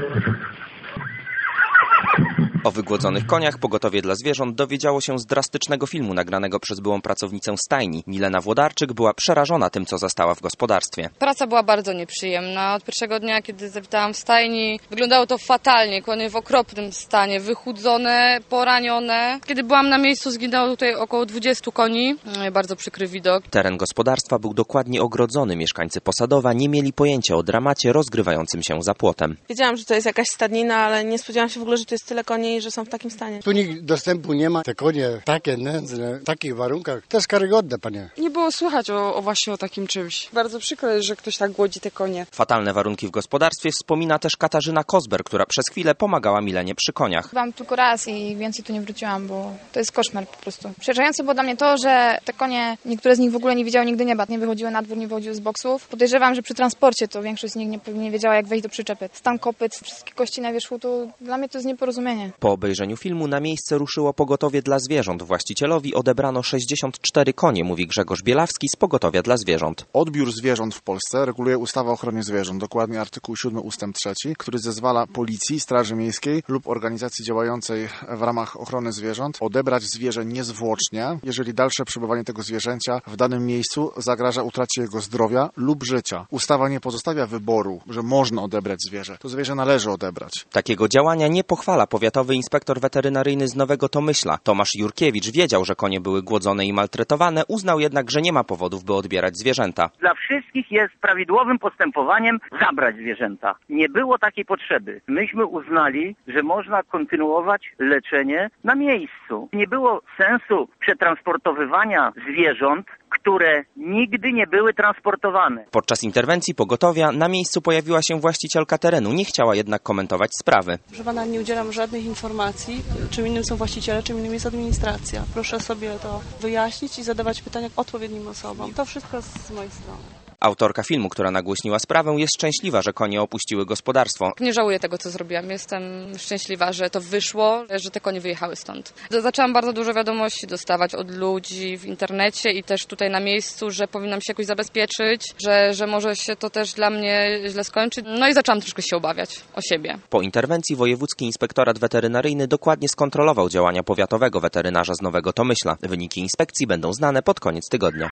O wygłodzonych koniach pogotowie dla zwierząt dowiedziało się z drastycznego filmu nagranego przez byłą pracownicę stajni. Milena Włodarczyk była przerażona tym, co zastała w gospodarstwie. Praca była bardzo nieprzyjemna. Od pierwszego dnia, kiedy zawitałam w stajni, wyglądało to fatalnie. Konie w okropnym stanie, wychudzone, poranione. Kiedy byłam na miejscu, zginęło tutaj około 20 koni. Bardzo przykry widok. Teren gospodarstwa był dokładnie ogrodzony. Mieszkańcy Posadowa nie mieli pojęcia o dramacie rozgrywającym się za płotem. Wiedziałam, że to jest jakaś stadnina, ale nie spodziewałam się w ogóle, że to jest tyle koni i że są w takim stanie. Tu nikt dostępu nie ma. Te konie takie nędzne, w takich warunkach. To jest karygodne, panie. Nie było słychać właśnie o takim czymś. Bardzo przykro jest, że ktoś tak głodzi te konie. Fatalne warunki w gospodarstwie wspomina też Katarzyna Kozber, która przez chwilę pomagała Milenie przy koniach. Byłam tylko raz i więcej tu nie wróciłam, bo to jest koszmar po prostu. Przerażające było dla mnie to, że te konie, niektóre z nich w ogóle nie widziały nigdy nieba, nie wychodziły na dwór, nie wychodziły z boksów. Podejrzewam, że przy transporcie to większość z nich nie wiedziała, jak wejść do przyczepy. Stan kopyt, wszystkie kości na wierzchu, to dla mnie to jest nieporozumienie. Po obejrzeniu filmu na miejsce ruszyło pogotowie dla zwierząt. Właścicielowi odebrano 64 konie, mówi Grzegorz Bielawski z Pogotowia dla Zwierząt. Odbiór zwierząt w Polsce reguluje ustawa o ochronie zwierząt, dokładnie artykuł 7 ustęp 3, który zezwala policji, straży miejskiej lub organizacji działającej w ramach ochrony zwierząt odebrać zwierzę niezwłocznie, jeżeli dalsze przebywanie tego zwierzęcia w danym miejscu zagraża utracie jego zdrowia lub życia. Ustawa nie pozostawia wyboru, że można odebrać zwierzę. To zwierzę należy odebrać. Takiego działania nie pochwala powiatowy inspektor weterynaryjny z Nowego Tomyśla. Tomasz Jurkiewicz wiedział, że konie były głodzone i maltretowane, uznał jednak, że nie ma powodów, by odbierać zwierzęta. Dla wszystkich jest prawidłowym postępowaniem zabrać zwierzęta. Nie było takiej potrzeby. Myśmy uznali, że można kontynuować leczenie na miejscu. Nie było sensu przetransportowywania zwierząt, które nigdy nie były transportowane. Podczas interwencji pogotowia na miejscu pojawiła się właścicielka terenu. Nie chciała jednak komentować sprawy. Proszę pana, nie udzielam żadnych informacji, czym innym są właściciele, czym innym jest administracja. Proszę sobie to wyjaśnić i zadawać pytania odpowiednim osobom. To wszystko z mojej strony. Autorka filmu, która nagłośniła sprawę, jest szczęśliwa, że konie opuściły gospodarstwo. Nie żałuję tego, co zrobiłam. Jestem szczęśliwa, że to wyszło, że te konie wyjechały stąd. Zaczęłam bardzo dużo wiadomości dostawać od ludzi w internecie i też tutaj na miejscu, że powinnam się jakoś zabezpieczyć, że może się to też dla mnie źle skończyć. No i zaczęłam troszkę się obawiać o siebie. Po interwencji Wojewódzki Inspektorat Weterynaryjny dokładnie skontrolował działania powiatowego weterynarza z Nowego Tomyśla. Wyniki inspekcji będą znane pod koniec tygodnia.